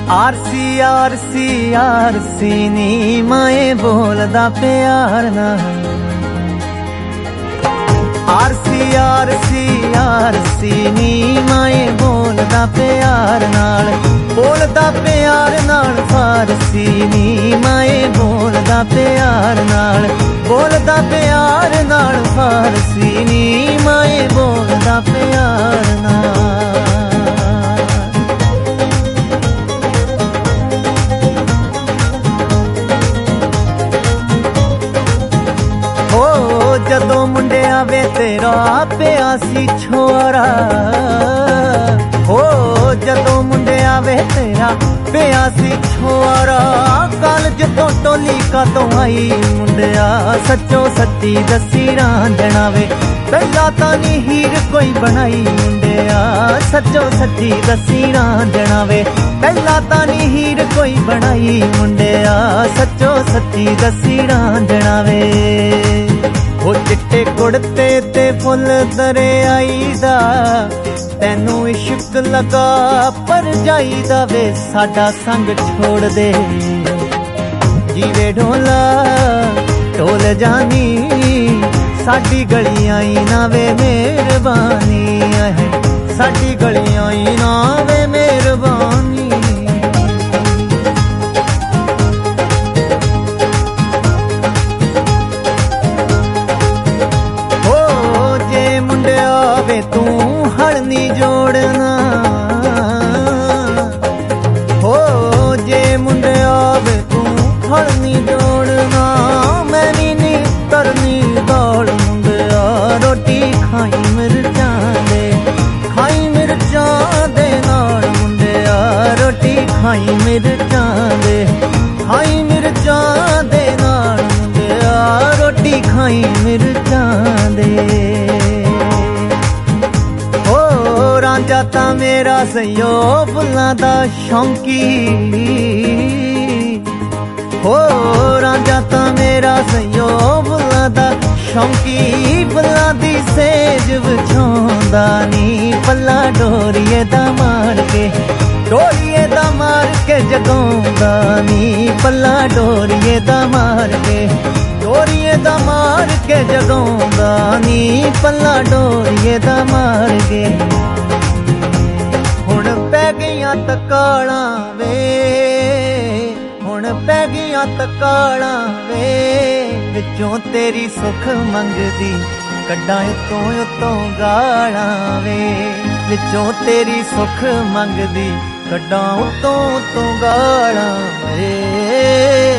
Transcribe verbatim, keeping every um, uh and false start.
RC RC RC नी माए बोलदा प्यार नाल। आरसी आरसी आरसी नी माए बोलदा प्यार नाल, बोलदा प्यार नाल फारसी नी माए बोलदा प्यार नाल, बोलदा प्यार नाल फारसी नी माए बोलदा प्यार नाल। जदों मुंडिया वे तेरा पिया सी छोरा, हो जदों मुंडिया वे तेरा पिया सी छोरा, कॉलेज तो टोली का तो आई मुंडिया सच्चो सच्ची दसी रांझना वे, पहला तां नी हीर कोई बनाई मुंडिया सच्चो सच्ची दसी रांझना वे, पहला तां नी हीर कोई बनाई मुंडिया सच्चो सच्ची दसी रांझना वे। ओ चिट्टे कुड़ते ते फुल दरियाई दा, तैनू इश्क लगा पर जाईदा वे, साडा संग छोड़ दे जीवे ढोला ढोल जानी, साडी गलियां ना वे मेहरबानी है, साडी गलियां ना वे मेहरबानी। वे तू हल नी जोड़ना, हो जे मुंडे आवे तू हल नी जोड़ना, मैं नी नी तरनी दौड़ मुंडिया रोटी खाई मिर्चां दे, खाई मिर्चां दे नाल मुंडिया रोटी खाई मिर्चां दे, खाई मिर्चां दे नाल मुंडिया रोटी खाई मिर्चां दे। रांझा तां मेरा सयो फुल्लां दा शौंकी, हो रांझा तां मेरा सयो फुल्लां दा शौंकी, फुल्लां दी सेज विछाउंदा नी, पल्ला डोरीए दा मार के डोरीए दा मार के जगाउंदा नी, पल्ला डोरीए दा मार के डोरीए दा मार के जगाउंदा नी, पल्ला डोरीए दा मार के। हुण पै गईयां तकालां वे, हुण पै गईयां तकालां वे, विचों तेरी सुख मंगदी कड्डां उत्तों उत्तों गालां वे, विचों तेरी सुख मंगदी कड्डां उत्तों उत्तों गालां वे।